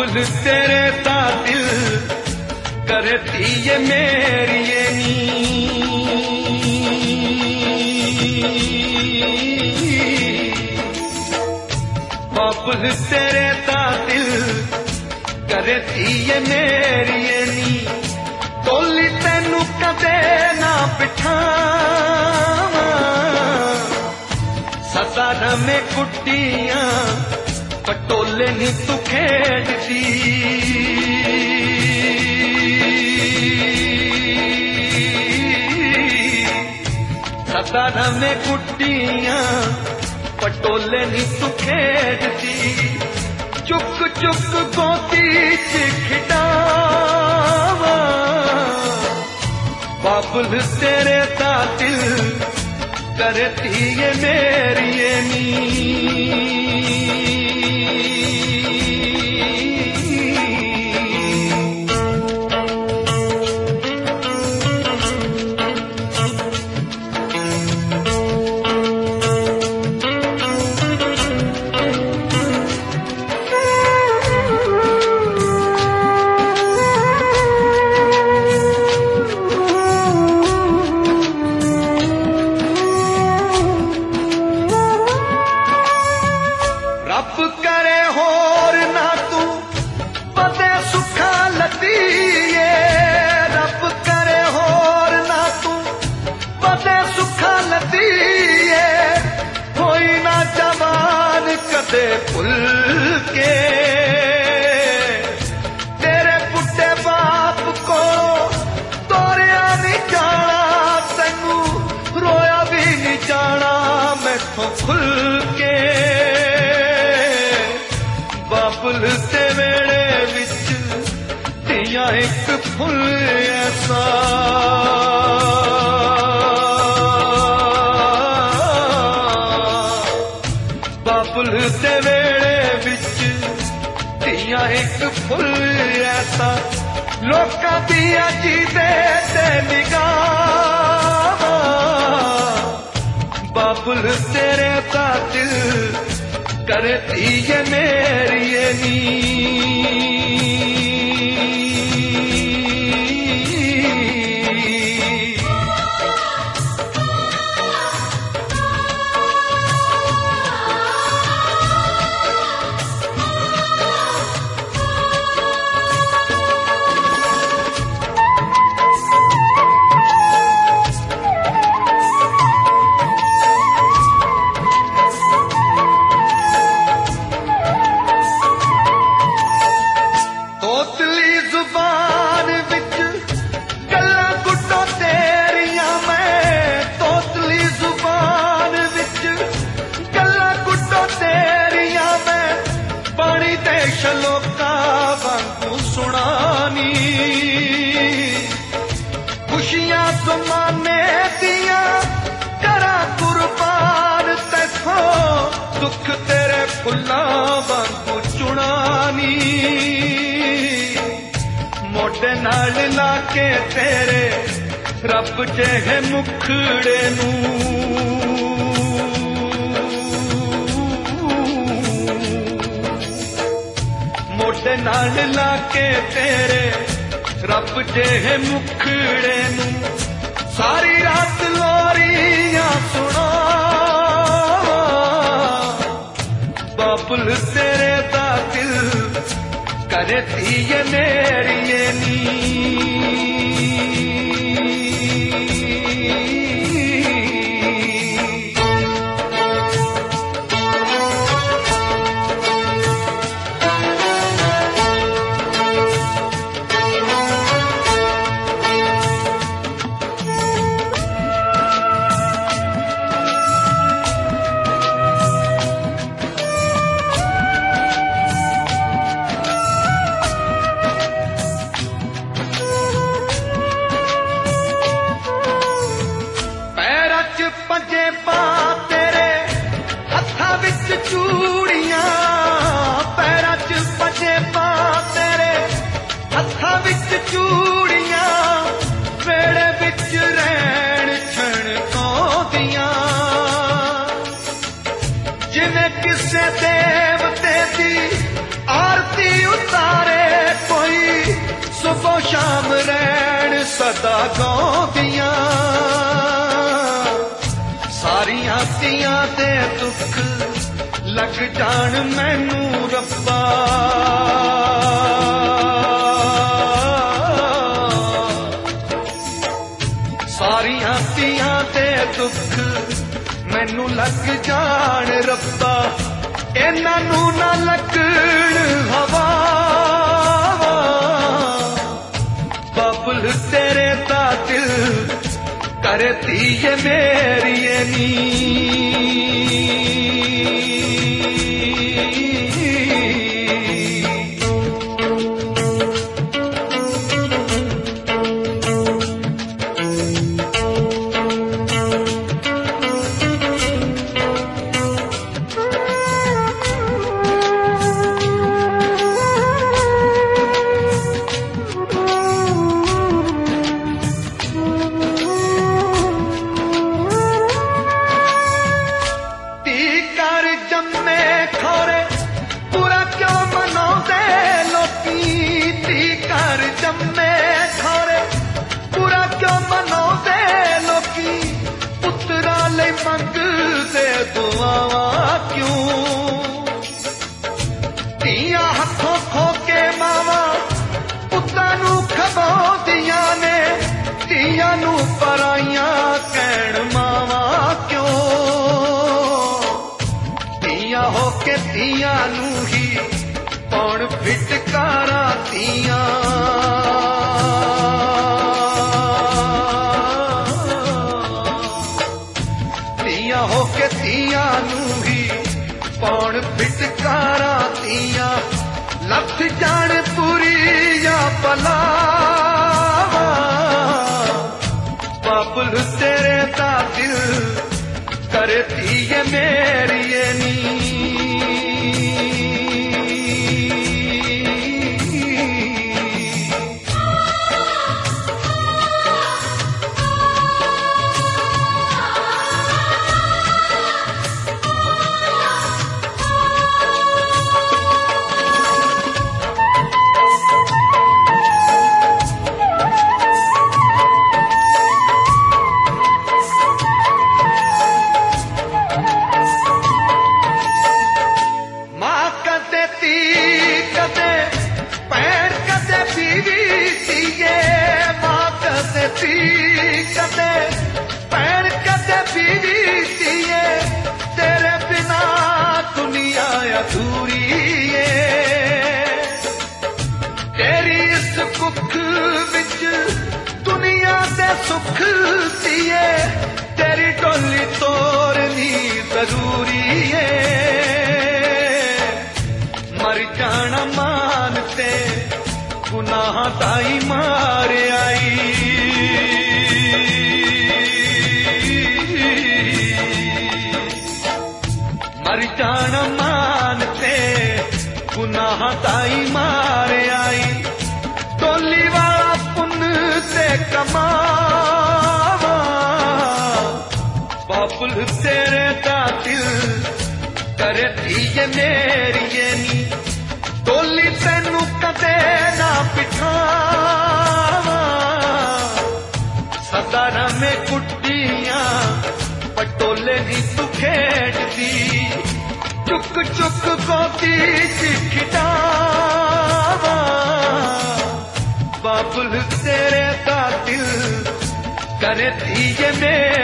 बाबुल तेरे ता दिल करती ये मेरी ये नी बाबुल तेरे ता दिल करती ये मेरी ये नी तोली तेनू कदे ना बिठावा सदा में कुट्टियां पटोले नी तू खेड़ती सदा में कुट्टियां पटोले नी तू खेड़ती चुक चुक गोदी च खिडावा बाबुल तेरे ता दिल करती ये मेरी ये नी रब करे होर ना तू पते सुखा लतीए रब करे होर ना तू पते सुखा लतीए कोई ना जवान कदे भुल के तेरे बुढ़े बाप को तोरिया नहीं जाना तैनू रोया भी नहीं जाना मैथों खुल के बाबुल ते वेड़े विच दिया एक फुल ऐसा बाबुल ते वेड़े विच दिया एक फुल ऐसा लोकां दिया जीदे ते निगाह बाबुल तेरे ता दिल करती ये मेरी ये नी तोतली जुबान विच गल्लां गुड्डो तेरियां मैं तोतली जुबान विच गल्लां गुड्डो तेरियां मैं पानी ते शलोका वांगू सुनानी खुशियां ज़माने दियां करा कुर्बान तैथों दुख तेरे फुल्लां वांगू चुनानी मोटे नाल लाके तेरे रब जेहे मुखड़े नू मोटे नाल लाके तेरे रब जेहे मुखड़े नू सारी रात लोरियां सुना बाबुल तेरे दा दिल करती ये मेरी ये नी सदा गाउंदियां सारियां तियां दे दुख लग जान मैनू रब्बा सारियां तियां दे दुख मैनू लग जान रब्बा इन्हां नू ना लगण हवा बाबुल तेरे दा दिल करती है मेरी नी तियां नू ही पौण फिटकारा तियां तियां होके तियां नू ही पौण फिटकारा तियां लथ जान पूरी या भला बाबुल तेरे दा दिल करती है मेरी नी सुख दिए तेरी डोली तोड़नी जरूरी है मर जाना मानते गुनाह ताई मार आई मर जाना मानते गुनाह ताई मार आई डोली वाला पुण्य से कमा बाबुल तेरे दा दिल करती है मेरी नी डोली तेनू कदे ना बिठावा सदा में कुटियां पटोले नी तू खेड़दी चुक चुक गोदी खिटावा बाबुल तेरे दा दिल करती है मेरी